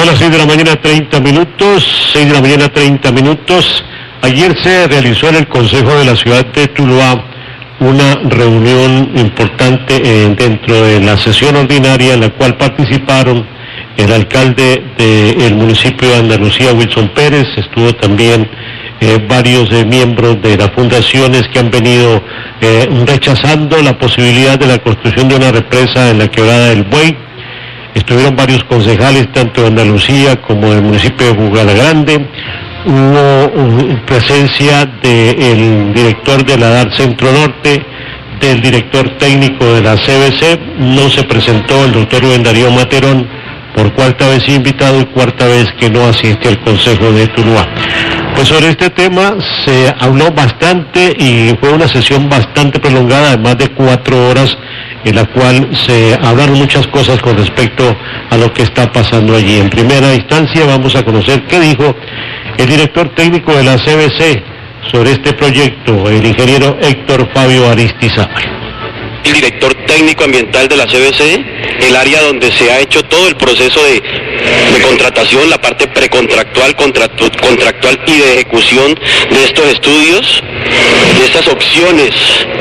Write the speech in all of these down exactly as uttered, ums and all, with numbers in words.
Son las seis de la mañana, treinta minutos, seis de la mañana, treinta minutos. Ayer se realizó en el Consejo de la Ciudad de Tuluá una reunión importante eh, dentro de la sesión ordinaria en la cual participaron el alcalde del municipio de Andalucía, Wilson Pérez, estuvo también eh, varios eh, miembros de las fundaciones que han venido eh, rechazando la posibilidad de la construcción de una represa en la quebrada del Buey. Estuvieron varios concejales, tanto de Andalucía como del municipio de Bugalagrande. Hubo presencia del director de la D A R Centro Norte, del director técnico de la C B C. No se presentó el doctor Rubén Darío Materón, por cuarta vez invitado y cuarta vez que no asiste al Consejo de Tuluá. Pues sobre este tema se habló bastante y fue una sesión bastante prolongada, de más de cuatro horas, en la cual se hablaron muchas cosas con respecto a lo que está pasando allí. En primera instancia vamos a conocer qué dijo el director técnico de la C B C sobre este proyecto, el ingeniero Héctor Fabio Aristizábal. El director técnico ambiental de la C B C, el área donde se ha hecho todo el proceso de, de contratación, la parte precontractual, contractu, contractual y de ejecución de estos estudios, de estas opciones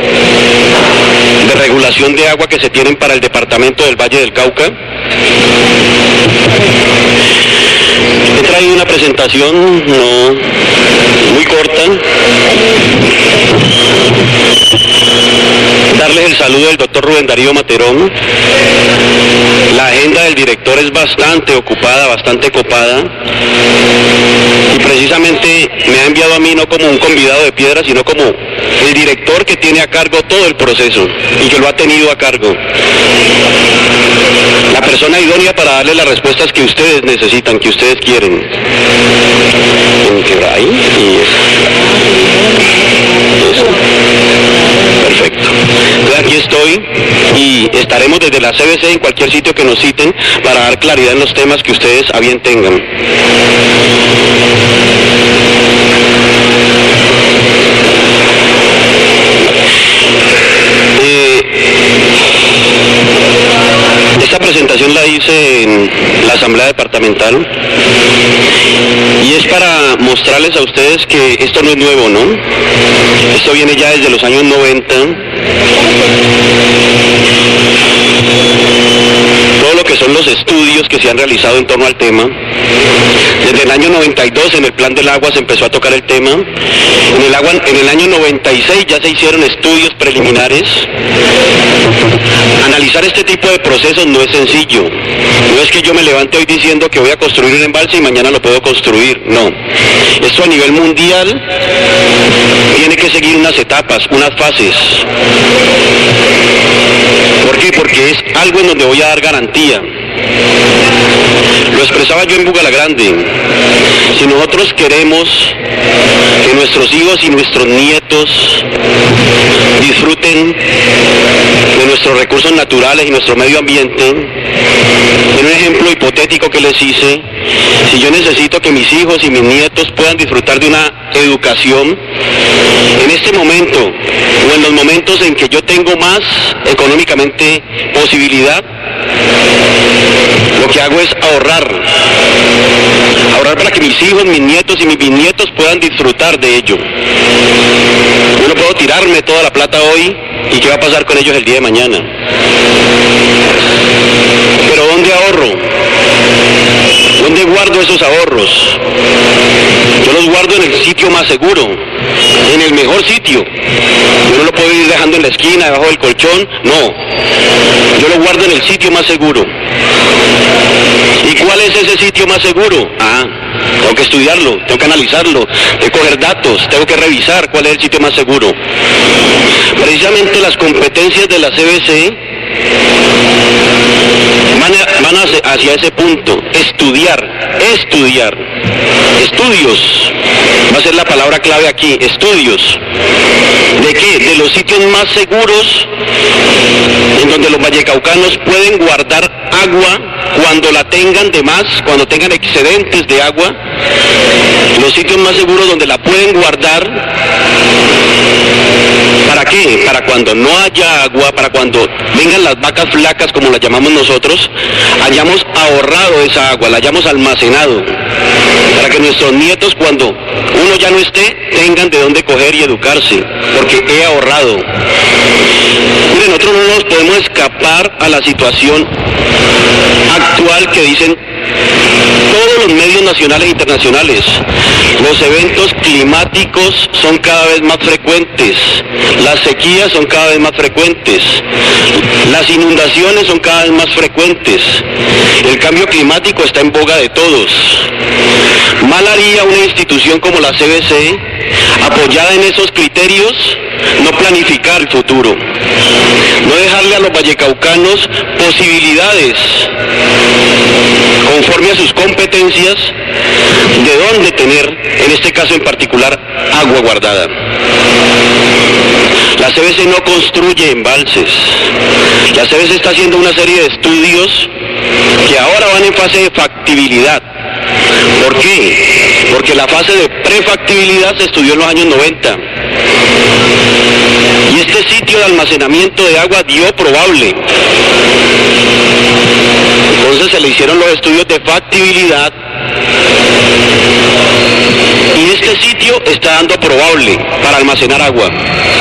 de regulación de agua que se tienen para el departamento del Valle del Cauca. He traído una presentación no muy corta. Darles el saludo del doctor Rubén Darío Materón. La agenda del director es bastante ocupada, bastante copada. Y precisamente me ha enviado a mí no como un convidado de piedra, sino como el director que tiene a cargo todo el proceso y que lo ha tenido a cargo. La persona idónea para darle las respuestas que ustedes necesitan, que ustedes quieren. ¿En qué va ahí? Y eso. Eso. Perfecto. Entonces aquí estoy y estaremos desde la C B C en cualquier sitio que nos citen para dar claridad en los temas que ustedes a bien tengan. Esta presentación la hice en la Asamblea Departamental y es para mostrarles a ustedes que esto no es nuevo, ¿no? Esto viene ya desde los años noventa. Todo lo que son los estudios que se han realizado en torno al tema. Desde el año noventa y dos en el Plan del Agua se empezó a tocar el tema. En el, agua, en el año noventa y seis ya se hicieron estudios preliminares. Analizar este tipo de procesos no es sencillo. No es que yo me levante hoy diciendo que voy a construir un embalse y mañana lo puedo construir. No. Esto a nivel mundial tiene que seguir unas etapas, unas fases. ¿Por qué? Porque es algo en donde voy a dar garantía. Lo expresaba yo en Bugalagrande. Si nosotros queremos que nuestros hijos y nuestros nietos disfruten de nuestros recursos naturales y nuestro medio ambiente, en un ejemplo hipotético que les hice, si yo necesito que mis hijos y mis nietos puedan disfrutar de una educación, en este momento o en los momentos en que yo tengo más económicamente posibilidad, lo que hago es ahorrar, ahorrar para que mis hijos, mis nietos y mis bisnietos puedan disfrutar de ello. Yo no puedo tirarme toda la plata hoy y qué va a pasar con ellos el día de mañana. Pero ¿dónde ahorro? ¿Dónde guardo esos ahorros? Yo los guardo en el sitio más seguro, en el mejor sitio. Yo no lo puedo ir dejando en la esquina, debajo del colchón, no. Yo lo guardo en el sitio más seguro. ¿Y cuál es ese sitio más seguro? Ah, tengo que estudiarlo, tengo que analizarlo, tengo que coger datos, tengo que revisar cuál es el sitio más seguro. Precisamente las competencias de la C B C van, a, van a, hacia ese punto, estudiar, estudiar, estudios, va a ser la palabra clave aquí, estudios. ¿De qué? De los sitios más seguros en donde los vallecaucanos pueden guardar agua cuando la tengan de más, cuando tengan excedentes de agua, los sitios más seguros donde la pueden guardar para ¿Para qué? Para cuando no haya agua, para cuando vengan las vacas flacas, como las llamamos nosotros, hayamos ahorrado esa agua, la hayamos almacenado, para que nuestros nietos, cuando uno ya no esté, tengan de dónde coger y educarse, porque he ahorrado. Miren, nosotros no nos podemos escapar a la situación actual que dicen todos los medios nacionales e internacionales. Los eventos climáticos son cada vez más frecuentes, las sequías son cada vez más frecuentes, las inundaciones son cada vez más frecuentes, el cambio climático está en boga de todos. Mal haría una institución como la C B C, apoyada en esos criterios, no planificar el futuro, no dejarle a los vallecaucanos posibilidades conforme a sus competencias de dónde tener, en este caso en particular, agua guardada. La C B C no construye embalses, la C B C está haciendo una serie de estudios que ahora van en fase de factibilidad. ¿Por qué? Porque la fase de prefactibilidad se estudió en los años noventa. Y este sitio de almacenamiento de agua dio probable. Entonces se le hicieron los estudios de factibilidad y este sitio está dando probable para almacenar agua.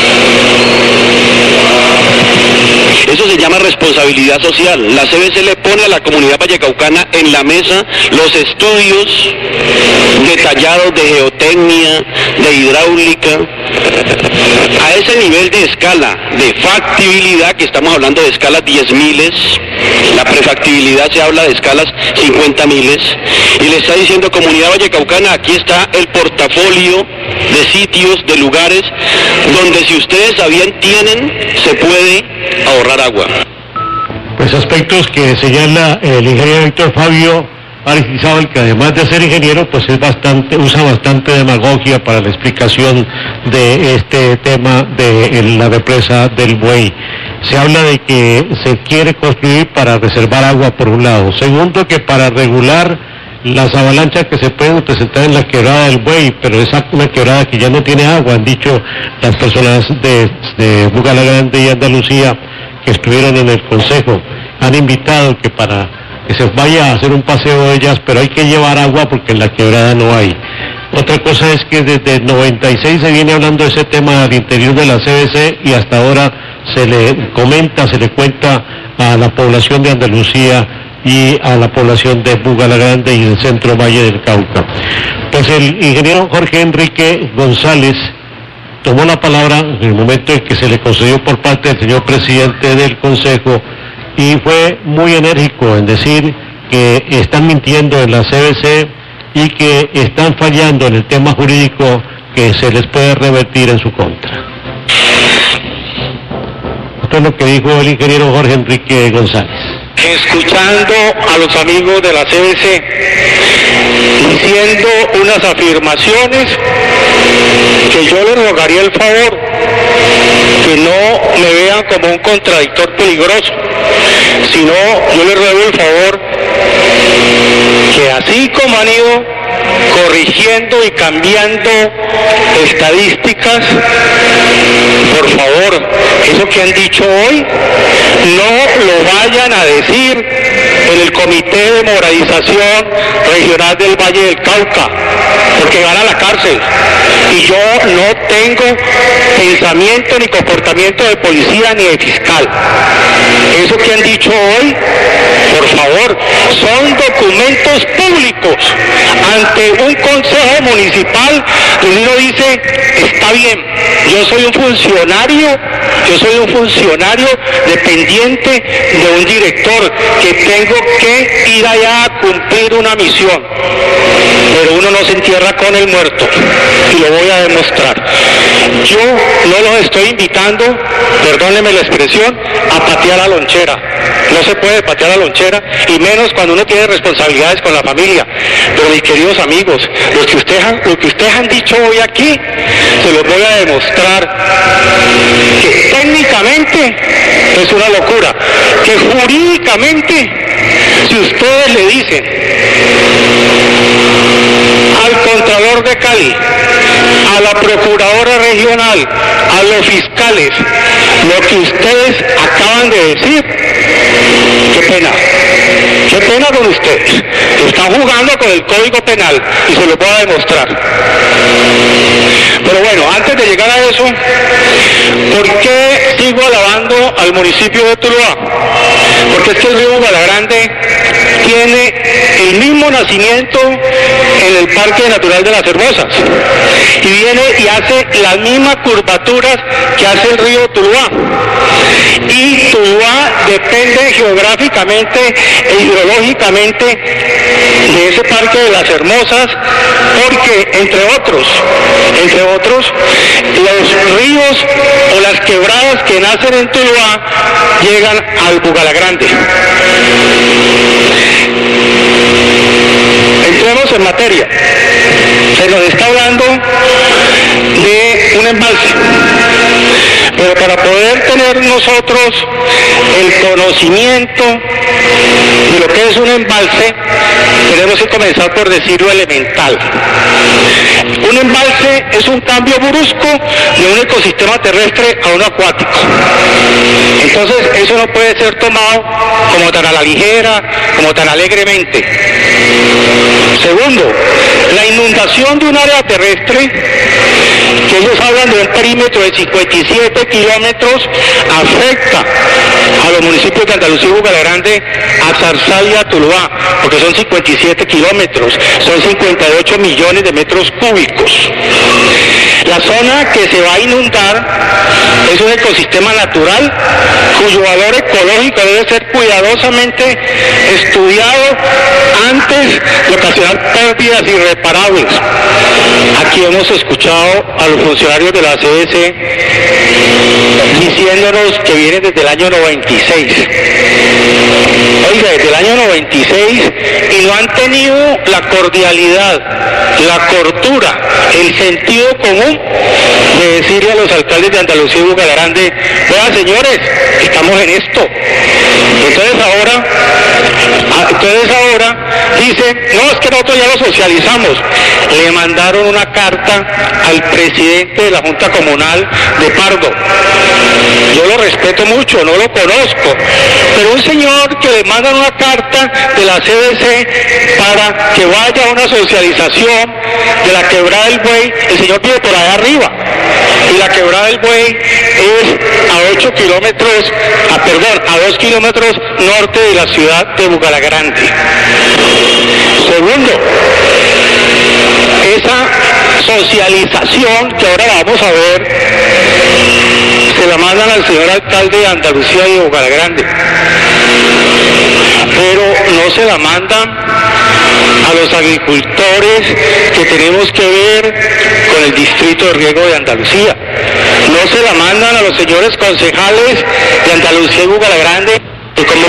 Eso se llama responsabilidad social. La C B C le pone a la comunidad vallecaucana en la mesa los estudios detallados de geotecnia, de hidráulica, a ese nivel de escala de factibilidad, que estamos hablando de escalas diez miles, la prefactibilidad se habla de escalas cincuenta miles, y le está diciendo: comunidad vallecaucana, aquí está el portafolio de sitios, de lugares donde, si ustedes sabían, tienen, se puede ahorrar agua. Pues aspectos que señala el ingeniero Víctor Fabio Aristizábal, que además de ser ingeniero, pues es bastante, usa bastante demagogia para la explicación de este tema de la represa del Buey. Se habla de que se quiere construir para reservar agua, por un lado. Segundo, que para regular las avalanchas que se pueden presentar en la quebrada del Buey, pero es una quebrada que ya no tiene agua, han dicho las personas de, de Bugalagrande y Andalucía que estuvieron en el consejo. Han invitado que para que se vaya a hacer un paseo de ellas, pero hay que llevar agua porque en la quebrada no hay. Otra cosa es que desde el noventa y seis se viene hablando de ese tema al interior de la C B C y hasta ahora se le comenta, se le cuenta a la población de Andalucía y a la población de Bugalagrande y del centro Valle del Cauca. Pues el ingeniero Jorge Enrique González tomó la palabra en el momento en que se le concedió por parte del señor presidente del Consejo y fue muy enérgico en decir que están mintiendo en la C B C y que están fallando en el tema jurídico que se les puede revertir en su contra. Esto es lo que dijo el ingeniero Jorge Enrique González. Escuchando a los amigos de la C B C diciendo unas afirmaciones que yo les rogaría el favor que no me vean como un contradictor peligroso, sino yo les ruego el favor que, así como han ido corrigiendo y cambiando estadísticas, por favor, eso que han dicho hoy, no lo vayan a decir en el Comité de Moralización Regional del Valle del Cauca, porque van a la cárcel. Y yo no tengo pensamiento ni comportamiento de policía ni de fiscal. Eso que han dicho hoy, por favor, son documentos públicos ante un consejo municipal donde uno dice: está bien, yo soy un funcionario, yo soy un funcionario dependiente de un director que tengo que ir allá a cumplir una misión, pero uno no se entierra con el muerto, y lo voy a demostrar. Yo no los estoy invitando, perdónenme la expresión, a patear la lonchera. No se puede patear la lonchera, y menos cuando uno tiene responsabilidades con la familia. Pero, mis queridos amigos, lo que ustedes han, lo que ustedes han dicho hoy aquí, se los voy a demostrar que técnicamente es una locura, que jurídicamente, si ustedes le dicen al Contralor de Cali, a la procuradora regional, a los fiscales, lo que ustedes acaban de decir, qué pena, qué pena con ustedes. Están jugando con el Código Penal y se lo voy a demostrar. Pero bueno, antes de llegar a eso, ¿por qué sigo alabando al municipio de Tuluá? Porque es que el río Bugalagrande tiene el mismo nacimiento en el Parque Natural de las Hermosas y viene y hace las mismas curvaturas que hace el río Tuluá. Y Tuluá depende geográficamente e hidrológicamente de ese Parque de las Hermosas, porque entre otros, entre otros, los ríos o las quebradas que nacen en Tuluá llegan al Bugalagrande. Entremos en materia. Se nos está hablando de un embalse, pero para poder tener nosotros el conocimiento de lo que es un embalse, tenemos que comenzar por decir lo elemental. Un embalse es un cambio brusco de un ecosistema terrestre a uno acuático. Entonces, eso no puede ser tomado como tan a la ligera, como tan alegremente. Segundo, la inundación de un área terrestre, que ellos hablan de un perímetro de cincuenta y siete kilómetros, afecta a los municipios de Andalucía y Bugalagrande, a Zarzal y a Tuluá, porque son cincuenta y siete kilómetros, son cincuenta y ocho millones de metros cúbicos. La zona que se va a inundar es un ecosistema natural cuyo valor ecológico debe ser cuidadosamente estudiado antes de ocasionar pérdidas irreparables. Aquí hemos escuchado a los funcionarios de la C D C diciéndonos que vienen desde el año noventa y seis. Oiga, desde el año noventa y seis, y no han tenido la cordialidad, la cordura, el sentido común de decirle a los alcaldes de Andalucía y Bugalagrande: vean, señores, estamos en esto. Entonces ahora, entonces ahora dicen: no, es que nosotros ya lo socializamos. Le mandaron una carta al presidente de la Junta Comunal de Pardo. Yo lo respeto mucho, no lo conozco, pero un señor que le mandan una carta de la C D C para que vaya a una socialización de la Quebrada del Buey, el señor vive por allá arriba, y la Quebrada del Buey es a ocho kilómetros, a, perdón, a dos kilómetros norte de la ciudad de Bugalagrande. Segundo, esa socialización que ahora vamos a ver, se la mandan al señor alcalde de Andalucía y de Bugalagrande, pero no se la mandan a los agricultores que tenemos que ver con el distrito de riego de Andalucía, no se la mandan a los señores concejales de Andalucía y Bugalagrande, que como